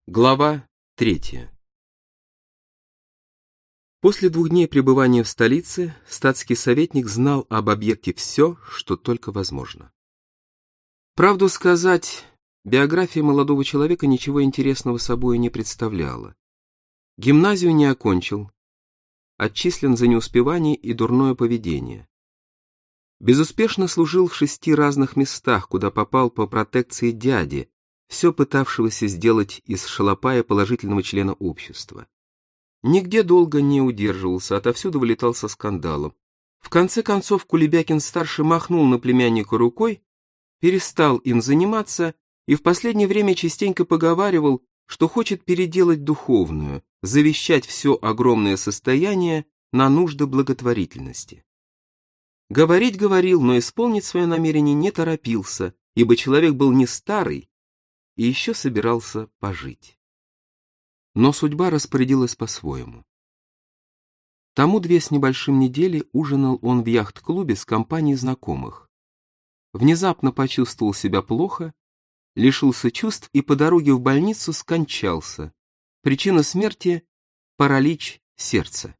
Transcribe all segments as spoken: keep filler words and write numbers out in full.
Глава третья. После двух дней пребывания в столице статский советник знал об объекте все, что только возможно. Правду сказать, биография молодого человека ничего интересного собой не представляла. Гимназию не окончил, отчислен за неуспевание и дурное поведение. Безуспешно служил в шести разных местах, куда попал по протекции дяди, все пытавшегося сделать из шалопая положительного члена общества. Нигде долго не удерживался, отовсюду вылетал со скандалом. В конце концов Кулебякин-старший махнул на племянника рукой, перестал им заниматься и в последнее время частенько поговаривал, что хочет переделать духовную, завещать все огромное состояние на нужды благотворительности. Говорить говорил, но исполнить свое намерение не торопился, ибо человек был не старый, и еще собирался пожить. Но судьба распорядилась по-своему. Тому две с небольшим недели ужинал он в яхт-клубе с компанией знакомых. Внезапно почувствовал себя плохо, лишился чувств и по дороге в больницу скончался. Причина смерти — паралич сердца.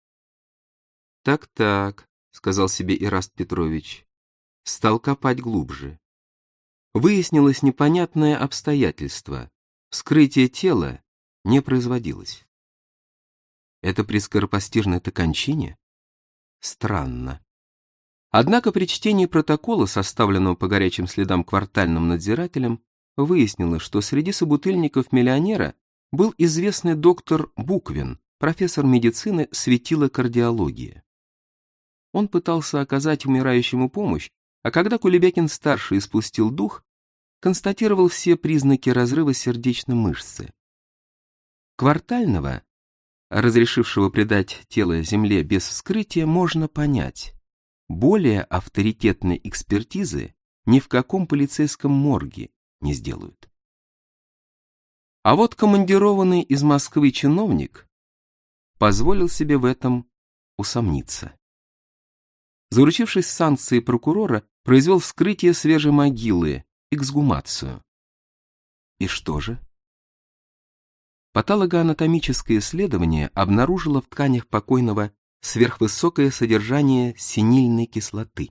«Так-так», — сказал себе Ираст Петрович, стал копать глубже. Выяснилось непонятное обстоятельство. Вскрытие тела не производилось. Это при скоропостижной-то кончине? Странно. Однако при чтении протокола, составленного по горячим следам квартальным надзирателем, выяснилось, что среди собутыльников миллионера был известный доктор Буквин, профессор медицины, светило кардиологии. Он пытался оказать умирающему помощь, а когда Кулебякин-старший испустил дух, констатировал все признаки разрыва сердечной мышцы. Квартального, разрешившего предать тело земле без вскрытия, можно понять. Более авторитетной экспертизы ни в каком полицейском морге не сделают. А вот командированный из Москвы чиновник позволил себе в этом усомниться. Заручившись санкцией прокурора, произвел вскрытие свежей могилы, эксгумацию. И что же? Патологоанатомическое исследование обнаружило в тканях покойного сверхвысокое содержание синильной кислоты.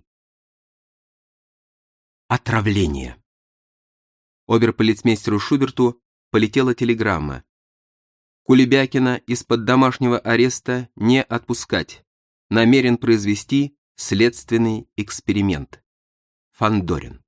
Отравление. Оберполицмейстеру Шуберту полетела телеграмма. Кулебякина из-под домашнего ареста не отпускать. Намерен произвести следственный эксперимент. Фандорин.